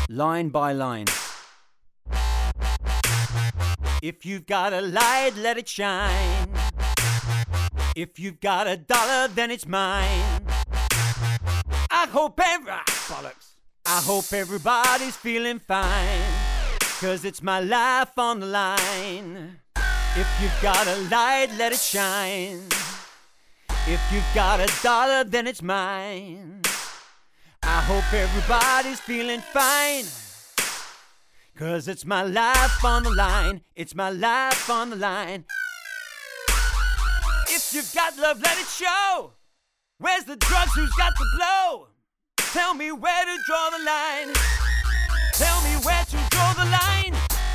line by line. If you've got a light, let it shine. If you've got a dollar, then it's mine. I hope everybody's feeling fine, 'cause it's my life on the line. If you've got a light, let it shine. If you've got a dollar, then it's mine. I hope everybody's feeling fine, 'cause it's my life on the line. It's my life on the line. If you've got love, let it show. Where's the drugs? Who's got the blow? Tell me where to draw the line. Tell me where to draw the line.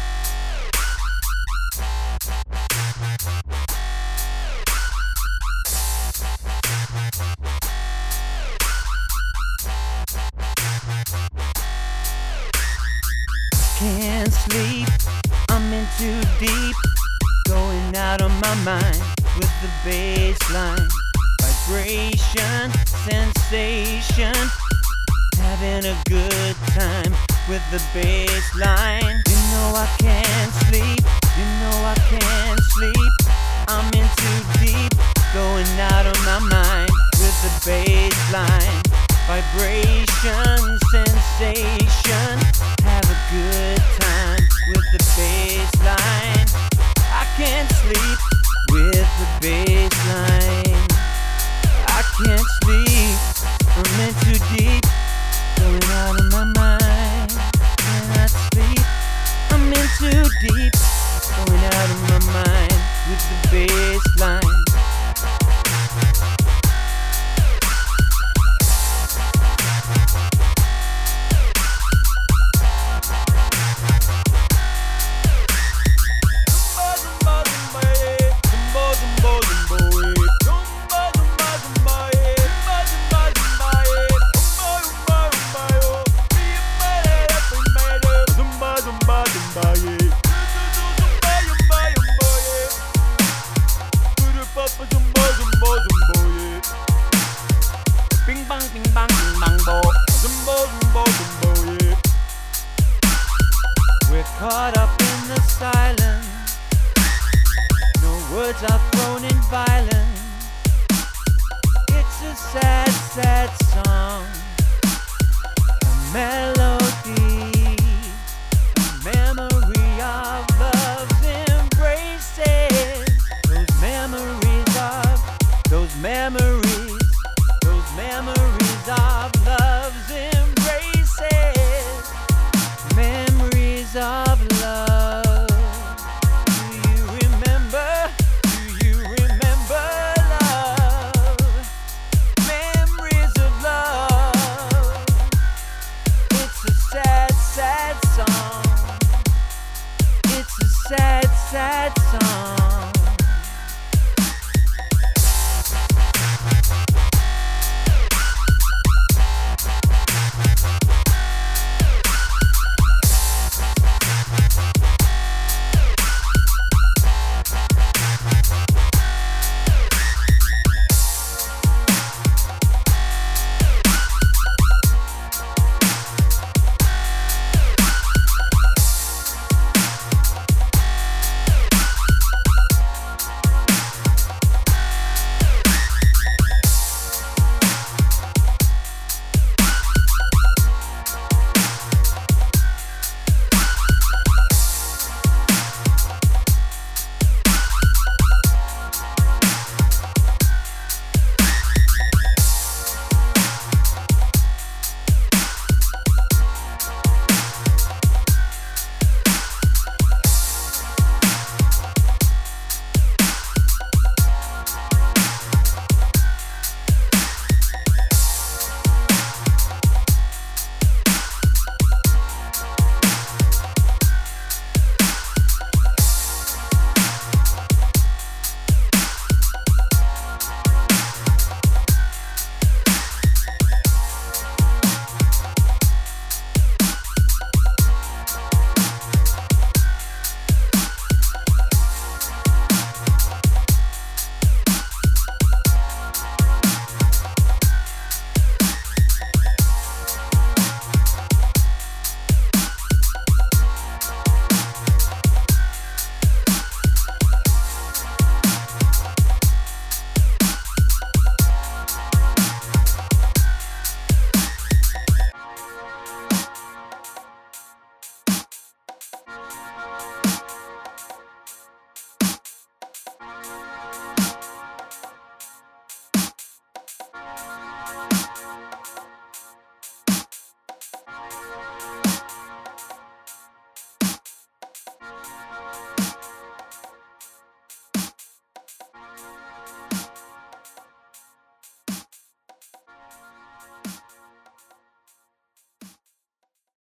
Can't sleep, I'm in too deep, going out of my mind with the bass line. Vibration, sensation, having a good time with the bass line. You know I can't sleep, you know I can't sleep, I'm in too deep, going out of my mind with the bass line. Vibration, sensation, have a good time with the bass line. I can't sleep with the bass line. I can't sleep, I'm in too deep, going out of my mind. Cannot sleep, I'm in too deep, going out of my mind with the bass line. Bing bang bing bang bing bang bo, zumbo zumbo zumbo, yeah. We're caught up in the silence, no words are thrown in violence. It's a sad, sad song, a melody